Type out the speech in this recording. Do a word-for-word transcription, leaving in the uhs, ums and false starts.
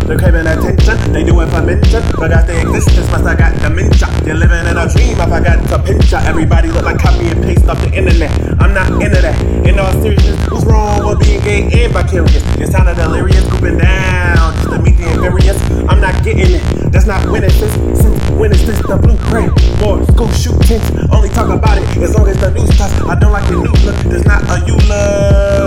They're craving attention, they do it for mention. Forgot the existence, must I got dementia. You're living in a dream, I forgot to picture. Everybody look like copy and paste off the internet. I'm not into that. In all seriousness, what's wrong with being gay and vicarious? It sounded delirious, scooping down just to meet the inferiors. I'm not getting it, that's not winning since, since when is this the blueprint? More school shootings, only talk about it as long as the news starts. I don't like the new look, there's not a you look.